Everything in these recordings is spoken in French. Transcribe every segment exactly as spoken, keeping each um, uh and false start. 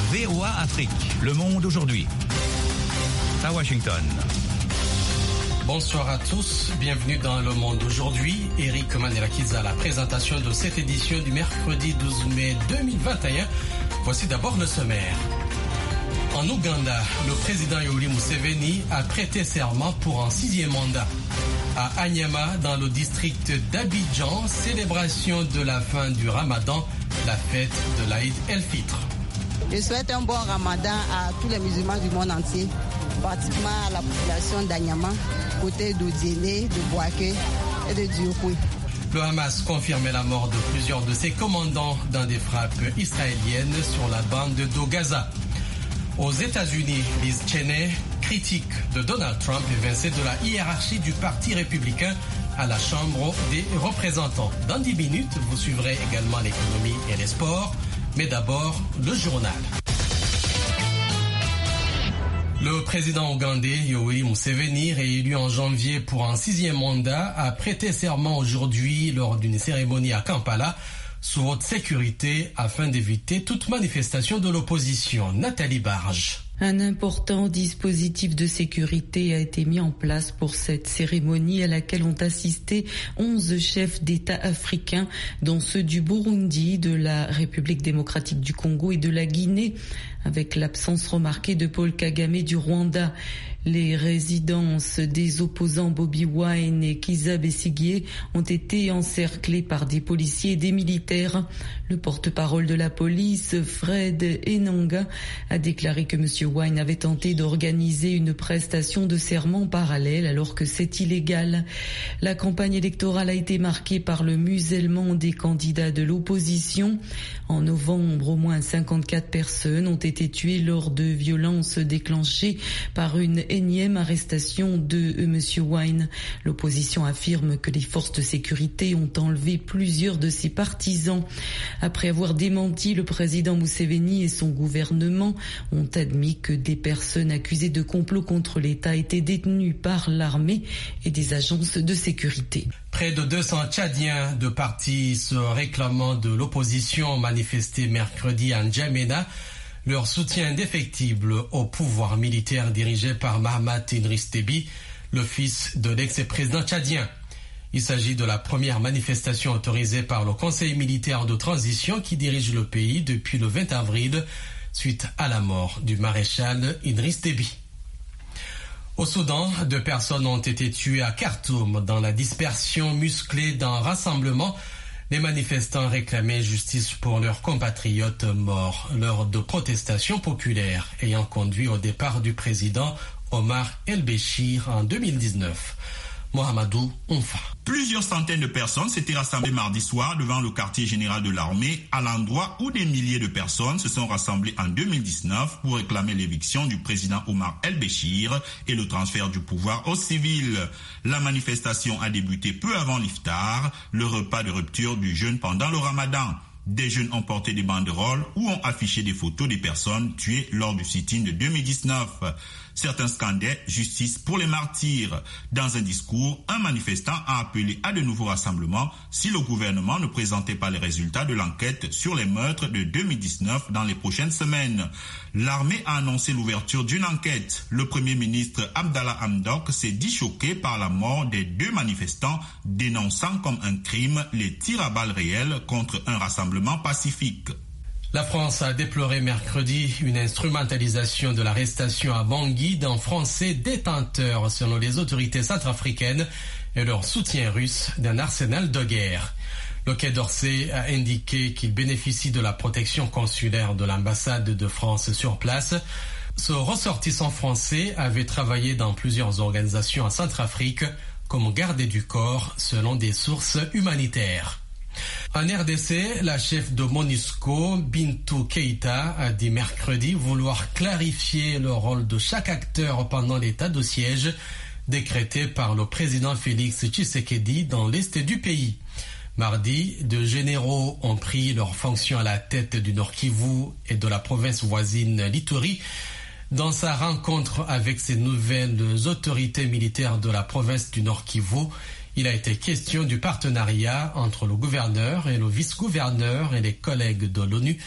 V O A Afrique, Le Monde aujourd'hui. À Washington. Bonsoir à tous, bienvenue dans Le Monde aujourd'hui. Eric Manelakiza à la présentation de cette édition du mercredi douze mai deux mille vingt et un. Voici d'abord le sommaire. En Ouganda, le président Yoweri Museveni a prêté serment pour un sixième mandat. À Anyama, dans le district d'Abidjan, célébration de la fin du Ramadan, la fête de l'Aïd el-Fitr. Je souhaite un bon Ramadan à tous les musulmans du monde entier, particulièrement à la population d'Anyama, côté d'Odiélé, de Boaké et de Diokwe. Le Hamas confirmait la mort de plusieurs de ses commandants dans des frappes israéliennes sur la bande de Gaza. Aux États-Unis, Liz Cheney, critique de Donald Trump, évincée de la hiérarchie du Parti républicain à la Chambre des représentants. Dans dix minutes, vous suivrez également l'économie et les sports, mais d'abord le journal. Le président ougandais Yoweri Museveni, réélu en janvier pour un sixième mandat, a prêté serment aujourd'hui lors d'une cérémonie à Kampala sous haute sécurité afin d'éviter toute manifestation de l'opposition. Nathalie Barge. Un important dispositif de sécurité a été mis en place pour cette cérémonie à laquelle ont assisté onze chefs d'État africains, dont ceux du Burundi, de la République démocratique du Congo et de la Guinée, avec l'absence remarquée de Paul Kagame du Rwanda. Les résidences des opposants Bobi Wine et Kizza Besigye ont été encerclées par des policiers et des militaires. Le porte-parole de la police, Fred Enanga, a déclaré que M. Wine avait tenté d'organiser une prestation de serment parallèle alors que c'est illégal. La campagne électorale a été marquée par le musellement des candidats de l'opposition. En novembre, au moins cinquante-quatre personnes ont été tuées lors de violences déclenchées par une énième arrestation de M. Wine. L'opposition affirme que les forces de sécurité ont enlevé plusieurs de ses partisans. Après avoir démenti, le président Museveni et son gouvernement ont admis que des personnes accusées de complot contre l'État étaient détenues par l'armée et des agences de sécurité. Près de deux cents Tchadiens de partis se réclamant de l'opposition ont manifesté mercredi à N'Djamena leur soutien indéfectible au pouvoir militaire dirigé par Mahamat Idriss Déby, le fils de l'ex-président tchadien. Il s'agit de la première manifestation autorisée par le Conseil militaire de transition qui dirige le pays depuis le vingt avril, suite à la mort du maréchal Idriss Déby. Au Soudan, deux personnes ont été tuées à Khartoum dans la dispersion musclée d'un rassemblement. Les manifestants réclamaient justice pour leurs compatriotes morts lors de protestations populaires ayant conduit au départ du président Omar el-Béchir en deux mille dix-neuf. Mohamedou Onfa. Plusieurs centaines de personnes s'étaient rassemblées mardi soir devant le quartier général de l'armée, à l'endroit où des milliers de personnes se sont rassemblées en deux mille dix-neuf pour réclamer l'éviction du président Omar el-Béchir et le transfert du pouvoir aux civils. La manifestation a débuté peu avant l'iftar, le repas de rupture du jeûne pendant le ramadan. Des jeunes ont porté des banderoles ou ont affiché des photos des personnes tuées lors du sit-in de deux mille dix-neuf. Certains scandaient « Justice pour les martyrs ». Dans un discours, un manifestant a appelé à de nouveaux rassemblements si le gouvernement ne présentait pas les résultats de l'enquête sur les meurtres de deux mille dix-neuf dans les prochaines semaines. L'armée a annoncé l'ouverture d'une enquête. Le Premier ministre Abdallah Hamdok s'est dit choqué par la mort des deux manifestants, dénonçant comme un crime les tirs à balles réelles contre un rassemblement pacifique. La France a déploré mercredi une instrumentalisation de l'arrestation à Bangui d'un Français détenteur, selon les autorités centrafricaines, et leur soutien russe d'un arsenal de guerre. Le Quai d'Orsay a indiqué qu'il bénéficie de la protection consulaire de l'ambassade de France sur place. Ce ressortissant français avait travaillé dans plusieurs organisations en Centrafrique comme gardé du corps, selon des sources humanitaires. En R D C, la chef de MONUSCO, Bintou Keïta, a dit mercredi vouloir clarifier le rôle de chaque acteur pendant l'état de siège décrété par le président Félix Tshisekedi dans l'est du pays. Mardi, deux généraux ont pris leurs fonctions à la tête du Nord Kivu et de la province voisine l'Ituri. Dans sa rencontre avec ces nouvelles autorités militaires de la province du Nord Kivu, il a été question du partenariat entre le gouverneur et le vice-gouverneur et les collègues de l'ONU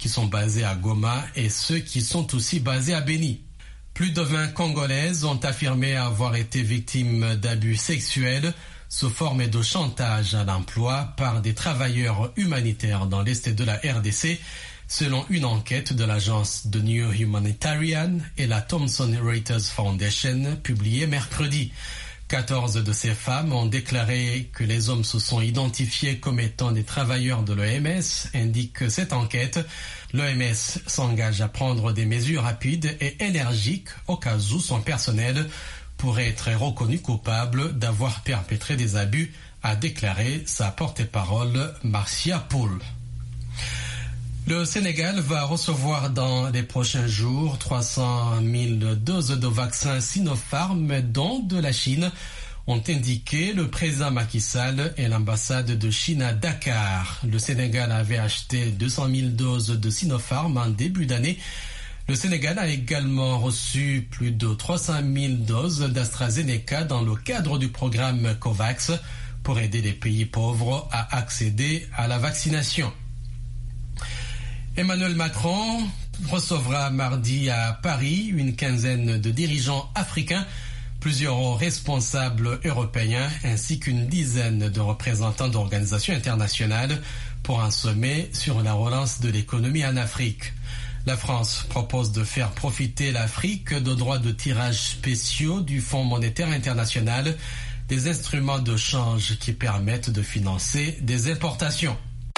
qui sont basés à Goma et ceux qui sont aussi basés à Beni. Plus de vingt Congolaises ont affirmé avoir été victimes d'abus sexuels sous forme de chantage à l'emploi par des travailleurs humanitaires dans l'est de la R D C, selon une enquête de l'agence The New Humanitarian et la Thomson Reuters Foundation publiée mercredi. quatorze de ces femmes ont déclaré que les hommes se sont identifiés comme étant des travailleurs de l'O M S, indique cette enquête. L'O M S s'engage à prendre des mesures rapides et énergiques au cas où son personnel pourrait être reconnu coupable d'avoir perpétré des abus, a déclaré sa porte-parole Marcia Poul. Le Sénégal va recevoir dans les prochains jours trois cent mille doses de vaccins Sinopharm, dont de la Chine, ont indiqué le président Macky Sall et l'ambassade de Chine à Dakar. Le Sénégal avait acheté deux cent mille doses de Sinopharm en début d'année. Le Sénégal a également reçu plus de trois cent mille doses d'AstraZeneca dans le cadre du programme COVAX pour aider les pays pauvres à accéder à la vaccination. Emmanuel Macron recevra mardi à Paris une quinzaine de dirigeants africains, plusieurs responsables européens ainsi qu'une dizaine de représentants d'organisations internationales pour un sommet sur la relance de l'économie en Afrique. La France propose de faire profiter l'Afrique de droits de tirage spéciaux du Fonds monétaire international, des instruments de change qui permettent de financer des importations.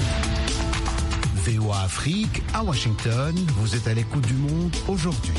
V O A Afrique, à Washington, vous êtes à l'écoute du monde aujourd'hui.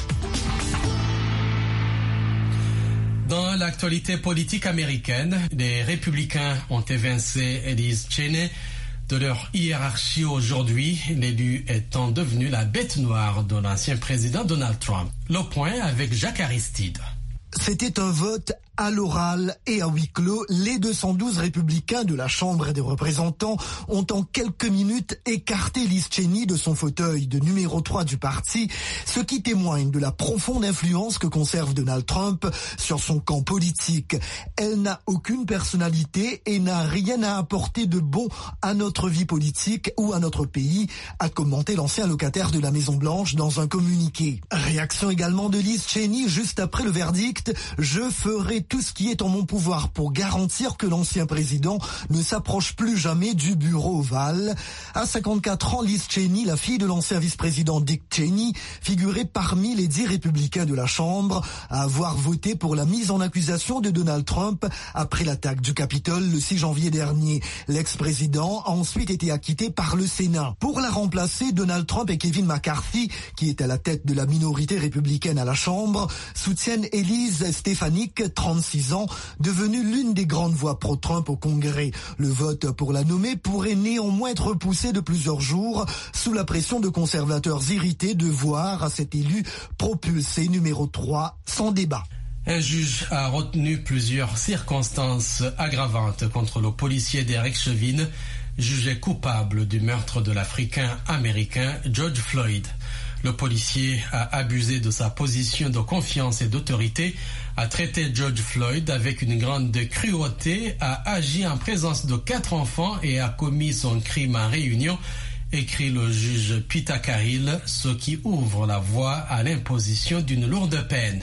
Dans l'actualité politique américaine, les républicains ont évincé Liz Cheney de leur hiérarchie aujourd'hui, l'élu étant devenu la bête noire de l'ancien président Donald Trump. Le point avec Jacques Aristide. C'était un vote à l'oral et à huis clos. Les deux cent douze républicains de la Chambre des représentants ont en quelques minutes écarté Liz Cheney de son fauteuil de numéro trois du parti, ce qui témoigne de la profonde influence que conserve Donald Trump sur son camp politique. Elle n'a aucune personnalité et n'a rien à apporter de bon à notre vie politique ou à notre pays, a commenté l'ancien locataire de la Maison-Blanche dans un communiqué. Réaction également de Liz Cheney juste après le verdict: je ferai tout ce qui est en mon pouvoir pour garantir que l'ancien président ne s'approche plus jamais du bureau ovale. À cinquante-quatre ans, Liz Cheney, la fille de l'ancien vice-président Dick Cheney, figurait parmi les dix républicains de la Chambre à avoir voté pour la mise en accusation de Donald Trump après l'attaque du Capitole le six janvier dernier. L'ex-président a ensuite été acquitté par le Sénat. Pour la remplacer, Donald Trump et Kevin McCarthy, qui est à la tête de la minorité républicaine à la Chambre, soutiennent Elise Stefanik, trente-six ans, devenue l'une des grandes voix pro-Trump au Congrès. Le vote pour la nommer pourrait néanmoins être repoussé de plusieurs jours sous la pression de conservateurs irrités de voir cet élu propulsé numéro trois sans débat. Un juge a retenu plusieurs circonstances aggravantes contre le policier Derek Chauvin, jugé coupable du meurtre de l'Africain-Américain George Floyd. Le policier a abusé de sa position de confiance et d'autorité, a traité George Floyd avec une grande cruauté, a agi en présence de quatre enfants et a commis son crime en réunion, écrit le juge Peter Carrill, ce qui ouvre la voie à l'imposition d'une lourde peine.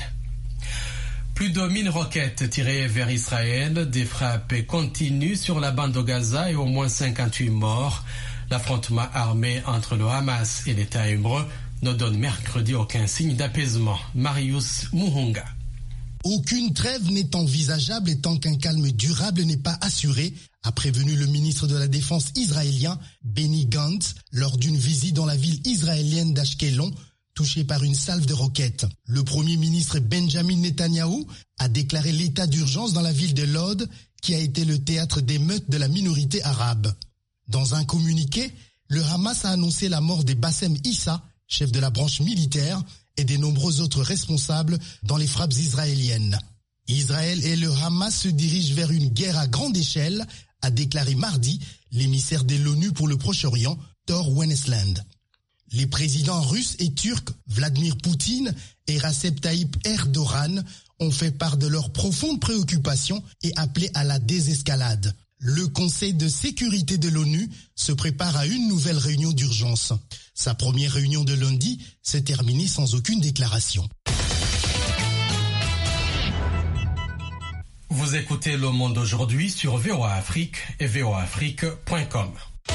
Plus de mille roquettes tirées vers Israël, des frappes continuent sur la bande de Gaza et au moins cinquante-huit morts. L'affrontement armé entre le Hamas et l'État hébreu ne donne mercredi aucun signe d'apaisement. Marius Muhunga. Aucune trêve n'est envisageable et tant qu'un calme durable n'est pas assuré, a prévenu le ministre de la Défense israélien Benny Gantz lors d'une visite dans la ville israélienne d'Ashkelon, touchée par une salve de roquettes. Le premier ministre Benjamin Netanyahou a déclaré l'état d'urgence dans la ville de Lod, qui a été le théâtre d'émeutes de la minorité arabe. Dans un communiqué, le Hamas a annoncé la mort des Bassem Issa, chef de la branche militaire, et des nombreux autres responsables dans les frappes israéliennes. Israël et le Hamas se dirigent vers une guerre à grande échelle, a déclaré mardi l'émissaire de l'ONU pour le Proche-Orient, Thor Wennesland. Les présidents russes et turcs Vladimir Poutine et Recep Tayyip Erdogan ont fait part de leurs profondes préoccupations et appelé à la désescalade. Le Conseil de sécurité de l'ONU se prépare à une nouvelle réunion d'urgence. Sa première réunion de lundi s'est terminée sans aucune déclaration. Vous écoutez Le Monde aujourd'hui sur V O A Afrique et V O A Afrique point com.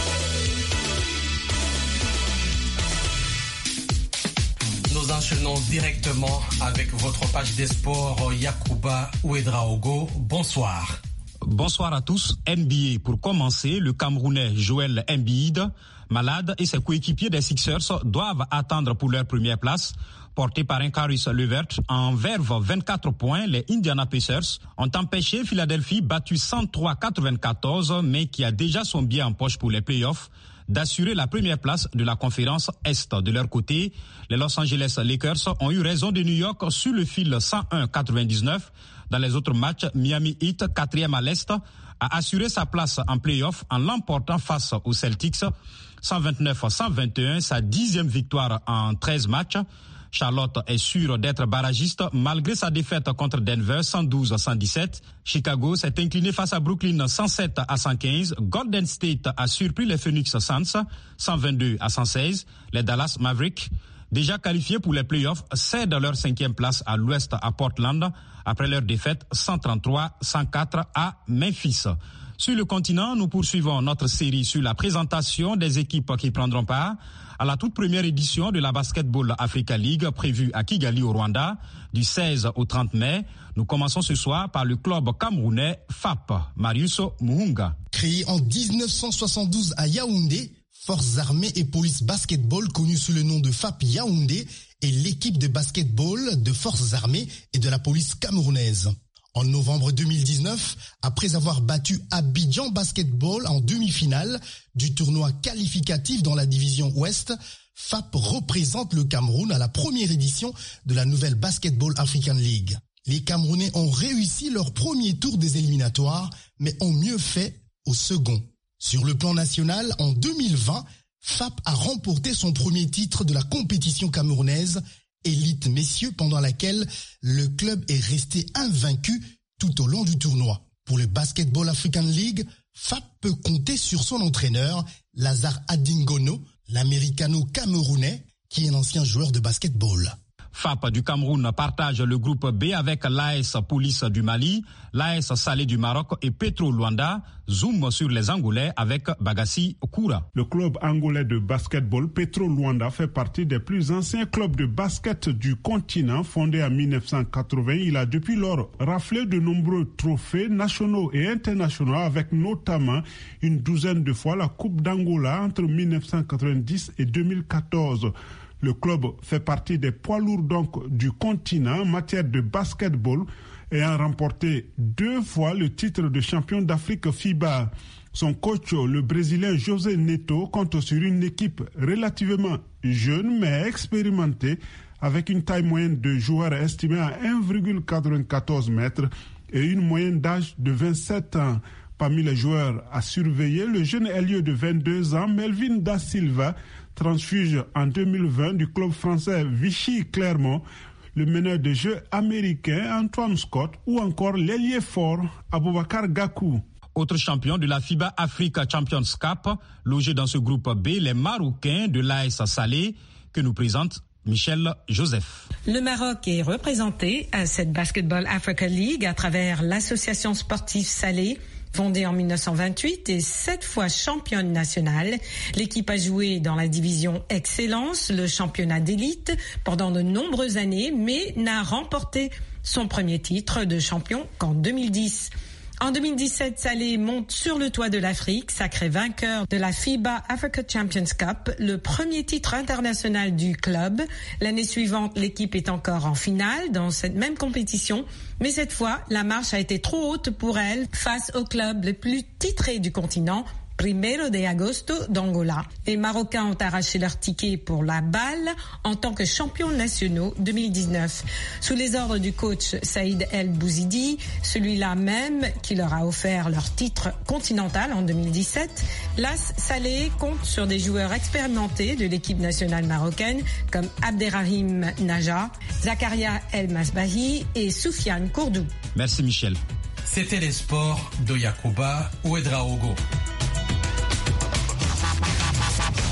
Nous enchaînons directement avec votre page des sports, Yacouba Ouedraogo. Bonsoir. Bonsoir à tous. N B A pour commencer, le Camerounais Joel Embiid, malade, et ses coéquipiers des Sixers doivent attendre pour leur première place. Porté par un Caris Levert, en verve vingt-quatre points, les Indiana Pacers ont empêché Philadelphie, battu cent trois à quatre-vingt-quatorze, mais qui a déjà son billet en poche pour les playoffs, d'assurer la première place de la conférence Est. De leur côté, les Los Angeles Lakers ont eu raison de New York sur le fil cent un à quatre-vingt-dix-neuf. Dans les autres matchs, Miami Heat, quatrième à l'Est, a assuré sa place en playoff en l'emportant face aux Celtics, cent vingt-neuf à cent vingt et un, sa dixième victoire en treize matchs. Charlotte est sûre d'être barragiste malgré sa défaite contre Denver cent douze à cent dix-sept. Chicago s'est incliné face à Brooklyn cent sept à cent quinze. Golden State a surpris les Phoenix Suns cent vingt-deux à cent seize. Les Dallas Mavericks, déjà qualifiés pour les playoffs, cèdent leur cinquième place à l'Ouest à Portland après leur défaite cent trente-trois à cent quatre à Memphis. Sur le continent, nous poursuivons notre série sur la présentation des équipes qui prendront part à la toute première édition de la Basketball Africa League prévue à Kigali au Rwanda du seize au trente mai. Nous commençons ce soir par le club camerounais F A P. Marius Muhunga. Créé en dix-neuf cent soixante-douze à Yaoundé, Forces armées et police basketball connue sous le nom de F A P Yaoundé est l'équipe de basketball de Forces armées et de la police camerounaise. En novembre deux mille dix-neuf, après avoir battu Abidjan Basketball en demi-finale du tournoi qualificatif dans la division Ouest, F A P représente le Cameroun à la première édition de la nouvelle Basketball African League. Les Camerounais ont réussi leur premier tour des éliminatoires, mais ont mieux fait au second. Sur le plan national, en deux mille vingt, F A P a remporté son premier titre de la compétition camerounaise Élite Messieurs, pendant laquelle le club est resté invaincu tout au long du tournoi. Pour le Basketball African League, F A P peut compter sur son entraîneur, Lazare Adingono, l'américano-camerounais, qui est un ancien joueur de basketball. F A P du Cameroun partage le groupe B avec l'A S Police du Mali, l'A S Salé du Maroc et Petro Luanda. Zoom sur les Angolais avec Bagassi Koura. Le club angolais de basketball Petro Luanda fait partie des plus anciens clubs de basket du continent. Fondé en mille neuf cent quatre-vingts, il a depuis lors raflé de nombreux trophées nationaux et internationaux, avec notamment une douzaine de fois la Coupe d'Angola entre mille neuf cent quatre-vingt-dix et deux mille quatorze. Le club fait partie des poids lourds donc du continent en matière de basketball, ayant remporté deux fois le titre de champion d'Afrique FIBA. Son coach, le Brésilien José Neto, compte sur une équipe relativement jeune mais expérimentée, avec une taille moyenne de joueurs estimée à un virgule quatre-vingt-quatorze mètres et une moyenne d'âge de vingt-sept ans. Parmi les joueurs à surveiller, le jeune ailier de vingt-deux ans, Melvin Da Silva, transfuge en deux mille vingt du club français Vichy Clermont, le meneur de jeu américain Antoine Scott ou encore l'ailier fort Aboubakar Gakou. Autre champion de la FIBA Africa Champions Cup, logé dans ce groupe B, les Marocains de l'A S Salé, que nous présente Michel Joseph. Le Maroc est représenté à cette Basketball Africa League à travers l'association sportive Salé. Fondée en mille neuf cent vingt-huit et sept fois championne nationale, l'équipe a joué dans la division Excellence, le championnat d'élite, pendant de nombreuses années, mais n'a remporté son premier titre de champion qu'en deux mille dix. En deux mille dix-sept, Salé monte sur le toit de l'Afrique, sacré vainqueur de la FIBA Africa Champions Cup, le premier titre international du club. L'année suivante, l'équipe est encore en finale dans cette même compétition, mais cette fois, la marche a été trop haute pour elle face au club le plus titré du continent, Primero de Agosto d'Angola. Les Marocains ont arraché leur ticket pour la balle en tant que champions nationaux deux mille dix-neuf. Sous les ordres du coach Saïd El Bouzidi, celui-là même qui leur a offert leur titre continental en deux mille dix-sept, l'A S Salé compte sur des joueurs expérimentés de l'équipe nationale marocaine comme Abderrahim Naja, Zakaria El Masbahi et Soufiane Kourdou. Merci Michel. C'était les sports de Yacouba Ouedraogo.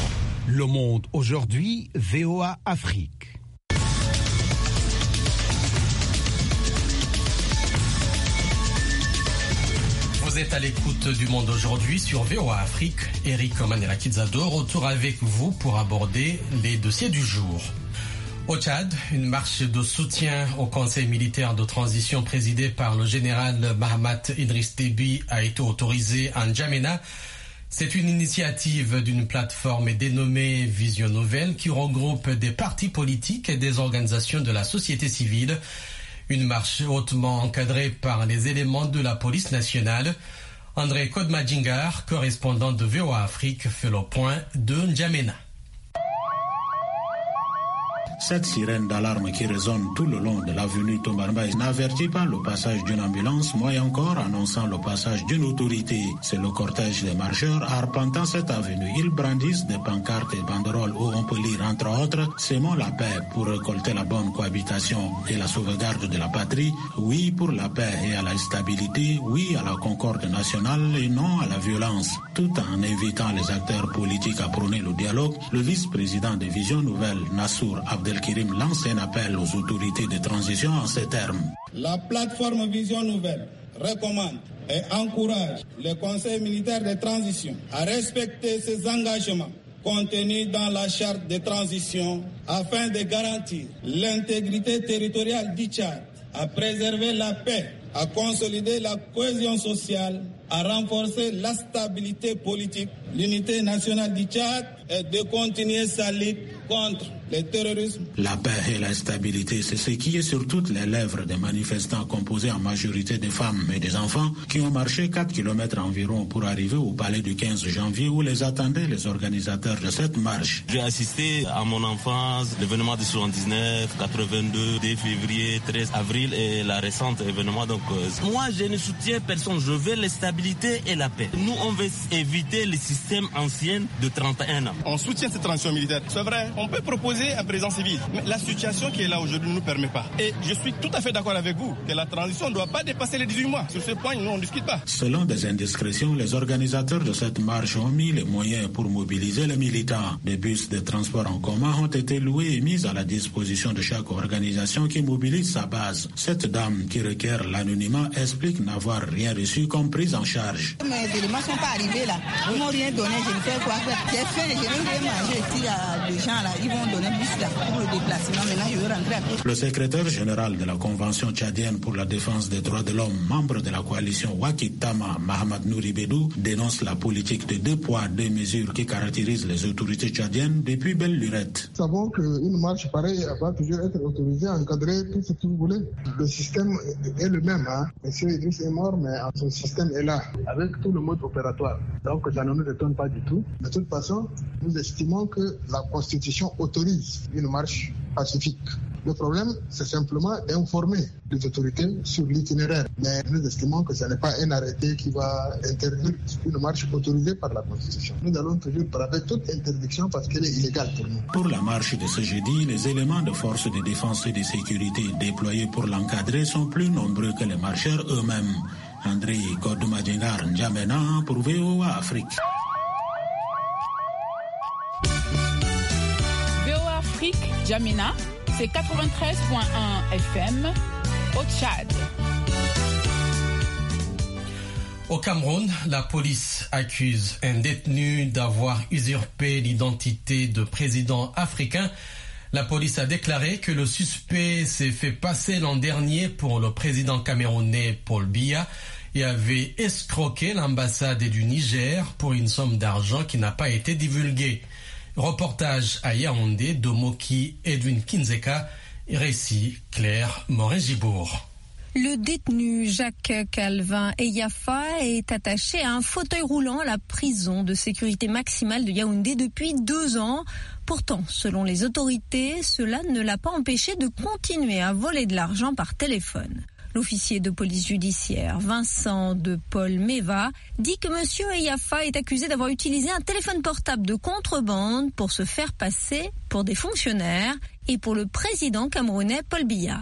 Le Monde aujourd'hui, V O A Afrique. Vous êtes à l'écoute du Monde aujourd'hui sur V O A Afrique. Eric Manela-Kizado, retour avec vous pour aborder les dossiers du jour. Au Tchad, une marche de soutien au Conseil militaire de transition présidé par le général Mahamat Idriss Déby a été autorisée en N'Djamena. C'est une initiative d'une plateforme dénommée Vision Nouvelle qui regroupe des partis politiques et des organisations de la société civile. Une marche hautement encadrée par les éléments de la police nationale. André Kodmadjingar, correspondant de V O A Afrique, fait le point de N'Djamena. Cette sirène d'alarme qui résonne tout le long de l'avenue Tombarmba n'avertit pas le passage d'une ambulance, moins encore annonçant le passage d'une autorité. C'est le cortège des marcheurs arpentant cette avenue. Ils brandissent des pancartes et banderoles où on peut lire entre autres « Sémons la paix pour récolter la bonne cohabitation et la sauvegarde de la patrie. Oui pour la paix et à la stabilité. Oui à la concorde nationale et non à la violence. » Tout en invitant les acteurs politiques à prôner le dialogue, le vice-président de Vision Nouvelle, Nassour Abdelkirim, lance un appel aux autorités de transition en ces termes. La plateforme Vision Nouvelle recommande et encourage le Conseil militaire de transition à respecter ses engagements contenus dans la charte de transition afin de garantir l'intégrité territoriale du Tchad, à préserver la paix, à consolider la cohésion sociale, à renforcer la stabilité politique, l'unité nationale du Tchad et de continuer sa lutte contre le terrorisme. La paix et la stabilité, c'est ce qui est sur toutes les lèvres des manifestants composés en majorité des femmes et des enfants qui ont marché quatre kilomètres environ pour arriver au palais du quinze janvier où les attendaient les organisateurs de cette marche. J'ai assisté à mon enfance, l'événement de soixante-dix-neuf, quatre-vingt-deux, deux février, treize avril et la récente événement. Donc, euh, moi, je ne soutiens personne. Je veux la stabilité et la paix. Nous, on veut éviter le système ancien de trente et un ans. On soutient cette transition militaire. C'est vrai, on peut proposer un président civil. Mais la situation qui est là aujourd'hui ne nous permet pas. Et je suis tout à fait d'accord avec vous que la transition ne doit pas dépasser les dix-huit mois. Sur ce point, nous, on ne discute pas. Selon des indiscrétions, les organisateurs de cette marche ont mis les moyens pour mobiliser les militants. Des bus de transport en commun ont été loués et mis à la disposition de chaque organisation qui mobilise sa base. Cette dame qui requiert l'anonymat explique n'avoir rien reçu comme prise en charge. Mes éléments ne sont pas arrivés là. Ils m'ont rien donné, je ne sais quoi faire. J'ai faim, je n'ai rien mangé ici à des gens là. Ils vont donner un bus là pour le déplacement. Maintenant, je vais rentrer à pied. Le secrétaire général de la Convention tchadienne pour la défense des droits de l'homme, membre de la coalition Wakitama, Mahamad Nouribedou, dénonce la politique de deux poids, deux mesures qui caractérise les autorités tchadiennes depuis belle lurette. Nous savons qu'une marche pareille va toujours être autorisée, encadrée, tout ce que vous voulez. Le système est le même. Hein. Monsieur Idriss est mort, mais son système est là, avec tout le mode opératoire. Donc ça ne nous étonne pas du tout. De toute façon, nous estimons que la Constitution autorise une marche pacifique. Le problème, c'est simplement d'informer les autorités sur l'itinéraire. Mais nous estimons que ce n'est pas un arrêté qui va interdire une marche autorisée par la Constitution. Nous allons toujours braver toute interdiction parce qu'elle est illégale pour nous. Pour la marche de ce jeudi, les éléments de force de défense et de sécurité déployés pour l'encadrer sont plus nombreux que les marcheurs eux-mêmes. André Kodmadjingar, N'Djamena pour V O A Afrique. V O A Afrique, N'Djamena, c'est quatre-vingt-treize virgule un F M au Tchad. Au Cameroun, la police accuse un détenu d'avoir usurpé l'identité de président africain. La police a déclaré que le suspect s'est fait passer l'an dernier pour le président camerounais Paul Biya et avait escroqué l'ambassade du Niger pour une somme d'argent qui n'a pas été divulguée. Reportage à Yaoundé de Moki Edwin Kinzeka, récit Claire Morin-Gibourg. Le détenu Jacques Calvin Eyafa est attaché à un fauteuil roulant à la prison de sécurité maximale de Yaoundé depuis deux ans. Pourtant, selon les autorités, cela ne l'a pas empêché de continuer à voler de l'argent par téléphone. L'officier de police judiciaire Vincent de Paul Meva dit que M. Eyafa est accusé d'avoir utilisé un téléphone portable de contrebande pour se faire passer pour des fonctionnaires et pour le président camerounais Paul Biya.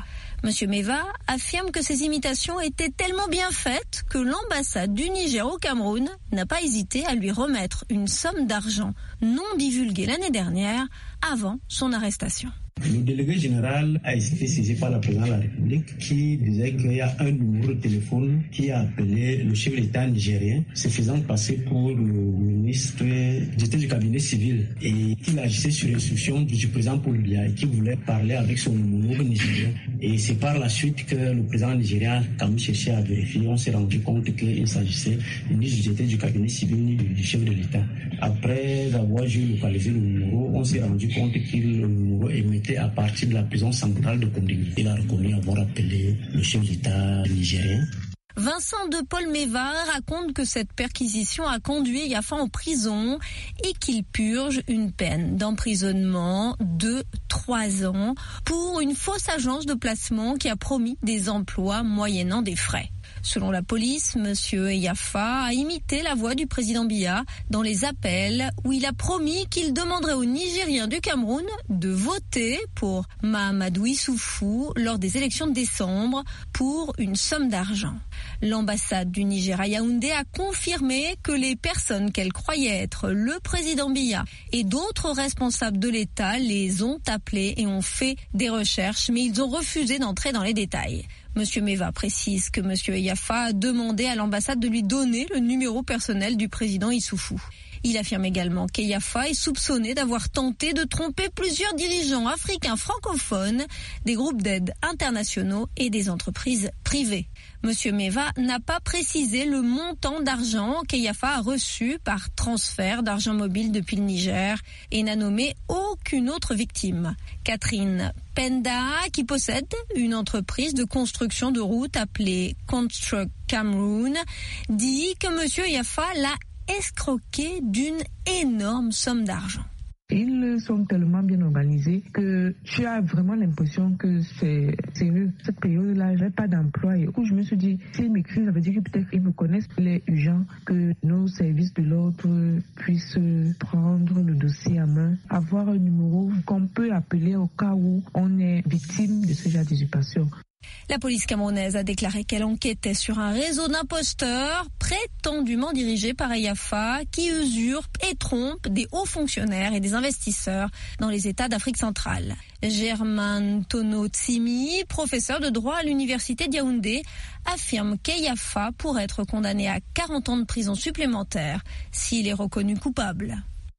Monsieur Meva affirme que ces imitations étaient tellement bien faites que l'ambassade du Niger au Cameroun n'a pas hésité à lui remettre une somme d'argent non divulguée l'année dernière avant son arrestation. Le délégué général a été saisi par la présidente de la République qui disait qu'il y a un numéro de téléphone qui a appelé le chef de l'État nigérien, se faisant passer pour le ministre du cabinet civil et qu'il agissait sur l'instruction du président Paul Biya et qui voulait parler avec son numéro nigérien. Et c'est par la suite que le président nigérien a quand même cherché à vérifier. On s'est rendu compte qu'il s'agissait ni du cabinet civil ni du chef de l'État. Après avoir géolocalisé le numéro, on s'est rendu compte que le numéro émettait à partir de la prison centrale de Kondé. Il a reconnu avoir appelé le chef d'État nigérien. Vincent de Paul Meva raconte que cette perquisition a conduit Yafa en prison et qu'il purge une peine d'emprisonnement de trois ans pour une fausse agence de placement qui a promis des emplois moyennant des frais. Selon la police, Monsieur Yafa a imité la voix du président Biya dans les appels où il a promis qu'il demanderait aux Nigériens du Cameroun de voter pour Mahamadou Issoufou lors des élections de décembre pour une somme d'argent. L'ambassade du Niger à Yaoundé a confirmé que les personnes qu'elle croyait être le président Biya et d'autres responsables de l'État les ont appelés et ont fait des recherches, mais ils ont refusé d'entrer dans les détails. Monsieur Meva précise que Monsieur Yafa a demandé à l'ambassade de lui donner le numéro personnel du président Issoufou. Il affirme également qu'Yafa est soupçonné d'avoir tenté de tromper plusieurs dirigeants africains francophones, des groupes d'aide internationaux et des entreprises privées. Monsieur Meva n'a pas précisé le montant d'argent qu'Yafa a reçu par transfert d'argent mobile depuis le Niger et n'a nommé aucune autre victime. Catherine Penda, qui possède une entreprise de construction de routes appelée Construct Cameroun, dit que Monsieur Yafa l'a escroqué d'une énorme somme d'argent. Ils sont tellement bien organisés que tu as vraiment l'impression que c'est sérieux. Cette période-là, j'avais pas d'emploi et du coup, je me suis dit, s'ils m'écrivent, ça veut dire que peut-être ils me connaissent. Il est urgent que nos services de l'ordre puissent prendre le dossier à main, avoir un numéro qu'on peut appeler au cas où on est victime de ce genre d'usurpation. La police camerounaise a déclaré qu'elle enquêtait sur un réseau d'imposteurs prétendument dirigé par Yafa qui usurpe et trompe des hauts fonctionnaires et des investisseurs dans les États d'Afrique centrale. Germain Tono Tsimi, professeur de droit à l'université de Yaoundé, affirme qu'Yafa pourrait être condamné à quarante ans de prison supplémentaire s'il est reconnu coupable.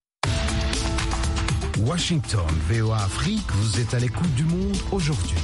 Washington, V O A Afrique, vous êtes à l'écoute du monde aujourd'hui.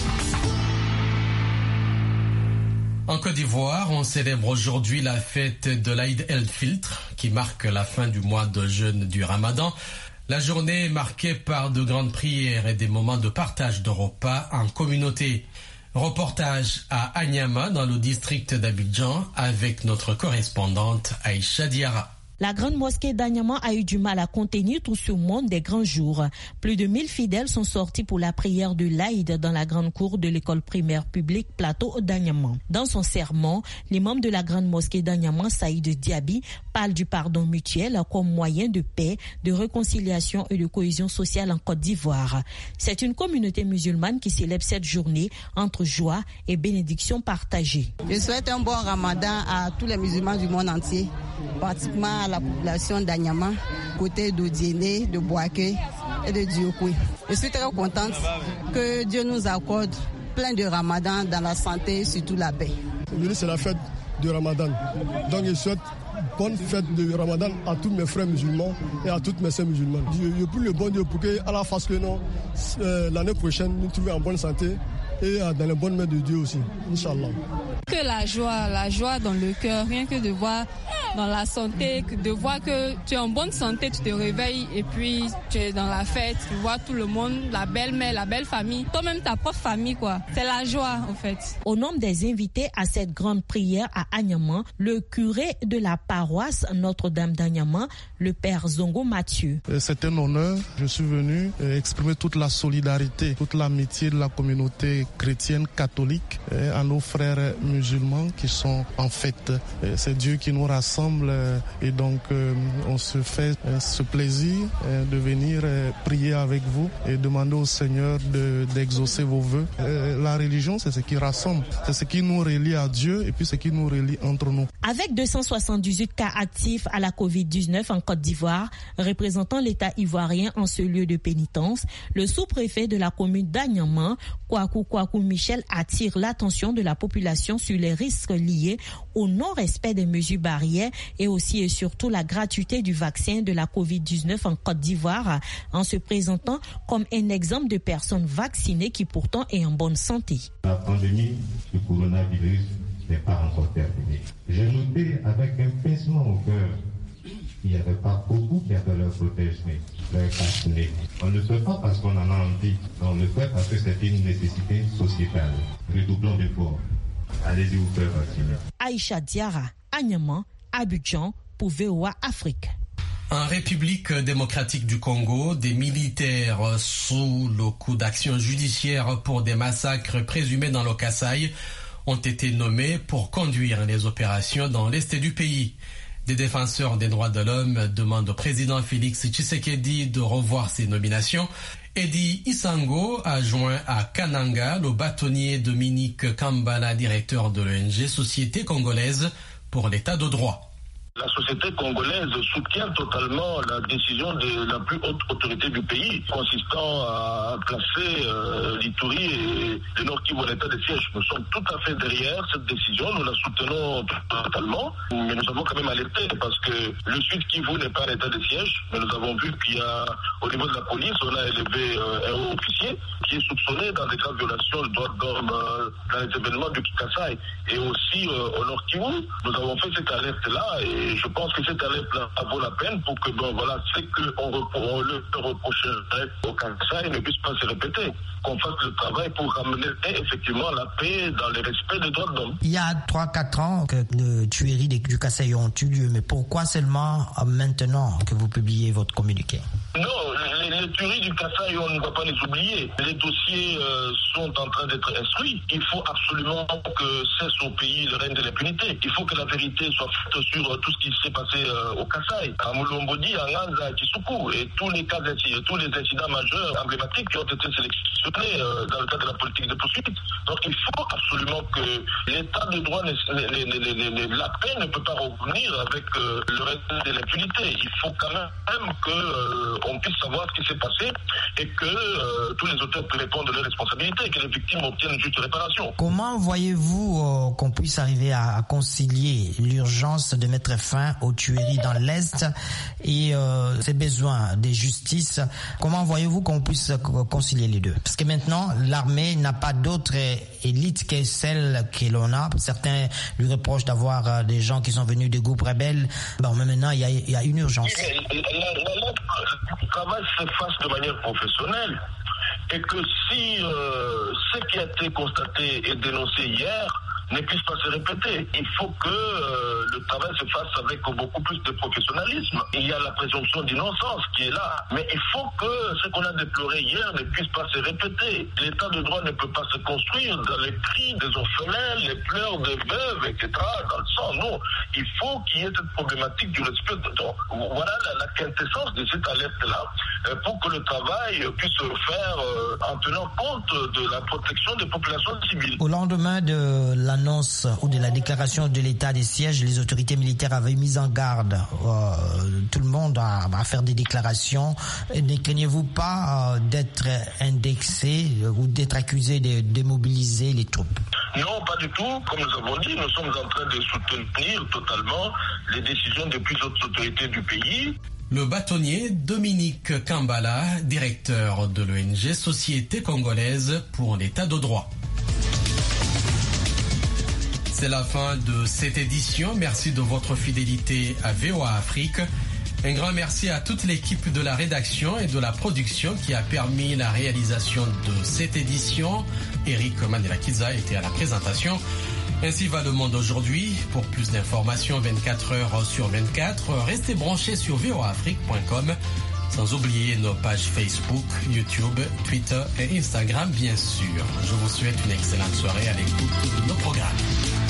En Côte d'Ivoire, on célèbre aujourd'hui la fête de l'Aïd el-Fitr, qui marque la fin du mois de jeûne du Ramadan. La journée est marquée par de grandes prières et des moments de partage de repas en communauté. Reportage à Anyama, dans le district d'Abidjan, avec notre correspondante Aïcha Diarra. La grande mosquée d'Anyama a eu du mal à contenir tout ce monde des grands jours. Plus de mille fidèles sont sortis pour la prière de l'Aïd dans la grande cour de l'école primaire publique Plateau d'Anyama. Dans son sermon, l'imam de la grande mosquée d'Anyama, Saïd Diaby, parle du pardon mutuel comme moyen de paix, de réconciliation et de cohésion sociale en Côte d'Ivoire. C'est une communauté musulmane qui célèbre cette journée entre joie et bénédiction partagée. Je souhaite un bon ramadan à tous les musulmans du monde entier, pratiquement à la population d'Anyama, côté d'Odiéné, de Boaké et de Diokoué. Je suis très contente que Dieu nous accorde plein de ramadan dans la santé et surtout la paix. Aujourd'hui, c'est la fête de Ramadan. Donc je souhaite bonne fête de Ramadan à tous mes frères musulmans et à toutes mes sœurs musulmanes. Je, je prie le bon Dieu pour qu'à la face que non, euh, l'année prochaine, nous trouvions en bonne santé et dans les bonnes mains de Dieu aussi, Inch'Allah. Que la joie, la joie dans le cœur, rien que de voir dans la santé, de voir que tu es en bonne santé, tu te réveilles et puis tu es dans la fête, tu vois tout le monde, la belle-mère, la belle famille, toi-même ta propre famille quoi. C'est la joie en fait. Au nom des invités à cette grande prière à Anyama, le curé de la paroisse Notre-Dame d'Anyama, le père Zongo Mathieu. C'est un honneur, je suis venu exprimer toute la solidarité, toute l'amitié de la communauté chrétienne catholique à nos frères musulmans qui sont en fête. C'est Dieu qui nous rassemble ensemble euh, et donc euh, on se fait euh, ce plaisir euh, de venir euh, prier avec vous et demander au Seigneur de, d'exaucer vos vœux. Euh, la religion, c'est ce qui rassemble, c'est ce qui nous relie à Dieu et puis ce qui nous relie entre nous. Avec deux cent soixante-dix-huit cas actifs à la covid dix-neuf en Côte d'Ivoire, représentant l'État ivoirien en ce lieu de pénitence, le sous-préfet de la commune d'Agnaman, Kwaku Kwaku Michel, attire l'attention de la population sur les risques liés au non-respect des mesures barrières et aussi et surtout la gratuité du vaccin de la covid dix-neuf en Côte d'Ivoire, en se présentant comme un exemple de personnes vaccinées qui pourtant est en bonne santé. La pandémie du coronavirus n'est pas encore terminée. J'ai noté avec un pincement au cœur qu'il n'y avait pas beaucoup qui avaient leur protège-nez, leur cache-nez. On ne le fait pas parce qu'on en a envie, on le fait parce que c'est une nécessité sociétale. Redoublons d'efforts. Allez-y vous faire vacciner. Aïcha Diara, Agnaman, Abidjan, pour V O A Afrique. En République démocratique du Congo, des militaires sous le coup d'action judiciaire pour des massacres présumés dans le Kasaï ont été nommés pour conduire les opérations dans l'est du pays. Des défenseurs des droits de l'homme demandent au président Félix Tshisekedi de revoir ses nominations. Eddie Isango a joint à Kananga le bâtonnier Dominique Kambala, directeur de l'O N G Société Congolaise pour l'État de droit. La société congolaise soutient totalement la décision de la plus haute autorité du pays, consistant à placer euh, l'Ituri et le Nord Kivu en état de siège. Nous sommes tout à fait derrière cette décision, nous la soutenons totalement, mais nous avons quand même alerté parce que le Sud Kivu n'est pas en état de siège, mais nous avons vu qu'il y a, au niveau de la police, on a élevé euh, un haut officier qui est soupçonné dans des cas de violation de droits de l'homme euh, dans les événements du Kasaï. Et aussi euh, au Nord Kivu, nous avons fait cette alerte-là et Et je pense que cette alerte-là vaut la peine pour que, bon, voilà, ce qu'on on le reprocherait au Kasaï ne puisse pas se répéter. Qu'on fasse le travail pour ramener effectivement la paix dans le respect des droits de l'homme. Il y a trois quatre ans que les tueries du Kasaï ont eu lieu, mais pourquoi seulement maintenant que vous publiez votre communiqué? Non, les, les tueries du Kasaï, on ne va pas les oublier. Les dossiers euh, sont en train d'être instruits. Il faut absolument que cesse au pays le règne de l'impunité. Il faut que la vérité soit faite sur euh, tout ce qui s'est passé euh, au Kasaï, à Moulombodi, à Nganza, à Kisuku, et tous les cas, tous les incidents majeurs emblématiques qui ont été sélectionnés euh, dans le cadre de la politique de poursuite. Donc il faut absolument que l'état de droit, les, les, les, les, les, la paix ne peut pas revenir avec euh, le reste de l'impunité. Il faut quand même que euh, on puisse savoir ce qui s'est passé et que euh, tous les auteurs puissent répondre de leurs responsabilités et que les victimes obtiennent une juste réparation. Comment voyez-vous euh, qu'on puisse arriver à, à concilier l'urgence de mettre fin aux tueries dans l'Est et euh, ces besoins de justice? Comment voyez-vous qu'on puisse concilier les deux? Parce que maintenant, l'armée n'a pas d'autre élite que celle que l'on a. Certains lui reprochent d'avoir euh, des gens qui sont venus des groupes rebelles. Bon, mais maintenant, il y a, il y a une urgence. Le travail se fasse de manière professionnelle et que si euh, ce qui a été constaté et dénoncé hier ne puisse pas se répéter. Il faut que euh, le travail se fasse avec beaucoup plus de professionnalisme. Il y a la présomption d'innocence qui est là, mais il faut que ce qu'on a déploré hier ne puisse pas se répéter. L'état de droit ne peut pas se construire dans les cris des orphelins, les pleurs des veuves, et cetera, dans le sang. Non, il faut qu'il y ait cette problématique du respect. Donc, voilà la, la quintessence de cette alerte-là, euh, pour que le travail puisse se faire euh, en tenant compte de la protection des populations civiles. Au lendemain de la l'annonce ou de la déclaration de l'état des sièges, les autorités militaires avaient mis en garde euh, tout le monde à, à faire des déclarations. Ne craignez-vous pas euh, d'être indexé euh, ou d'être accusé de démobiliser les troupes? Non, pas du tout. Comme nous avons dit, nous sommes en train de soutenir totalement les décisions des plus hautes autorités du pays. Le bâtonnier Dominique Kambala, directeur de l'O N G Société Congolaise pour l'État de droit. C'est la fin de cette édition. Merci de votre fidélité à V O A Afrique. Un grand merci à toute l'équipe de la rédaction et de la production qui a permis la réalisation de cette édition. Eric Mandela-Kiza était à la présentation. Ainsi va le monde aujourd'hui. Pour plus d'informations vingt-quatre heures sur vingt-quatre, restez branchés sur v o a afrique point com. Sans oublier nos pages Facebook, YouTube, Twitter et Instagram, bien sûr. Je vous souhaite une excellente soirée à l'écoute de nos programmes.